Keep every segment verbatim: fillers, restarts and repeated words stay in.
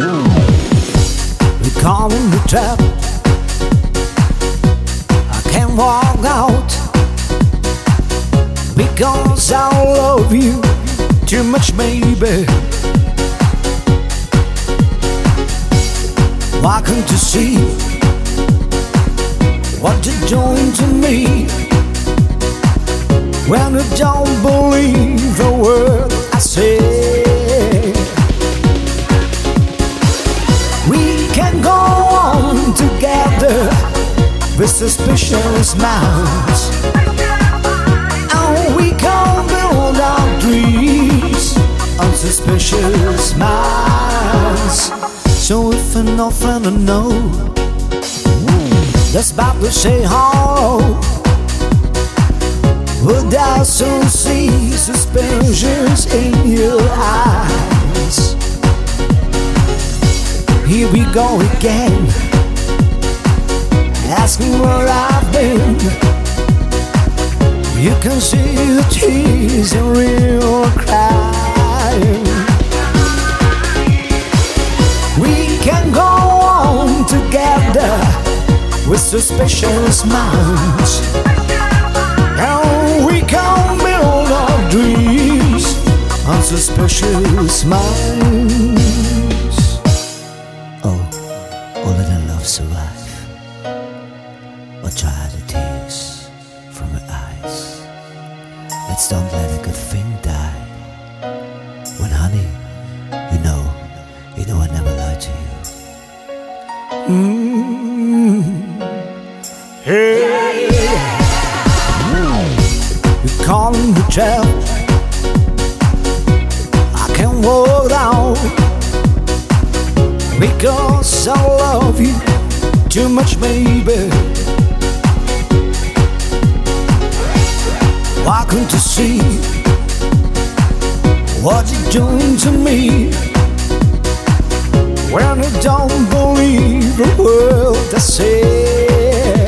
We call in the trap. I can't walk out because I love you too much, maybe. Why can't you see what you're doing to me when you don't believe the word I say? We can go on together with suspicious minds, and we can build our dreams on suspicious minds. So if an old friend I know that's about to say hello, would I soon see suspicions in your eyes? Here we go again, asking where I've been. You can see the tears in real crying. We can go on together with suspicious minds, and we can build our dreams on suspicious minds. Oh, or let our love survive, or dry the tears from her eyes. Let's don't let a good thing die. When honey, you know, you know I never lied to you. Mm-hmm. Hey, you're calling the trap. I can't walk out because I love you too much, baby. Why can't you see what you're doing to me when you don't believe the word I say?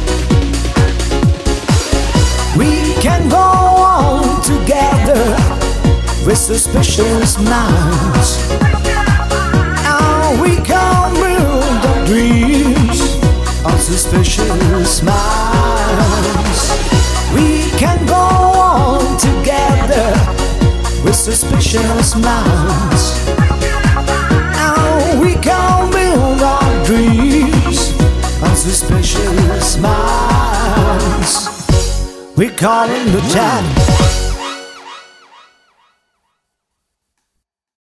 We can go on together with suspicious minds, and we can build our dreams on suspicious minds. We can go on together with suspicious minds, and we can build our dreams on suspicious minds. We call in the chat.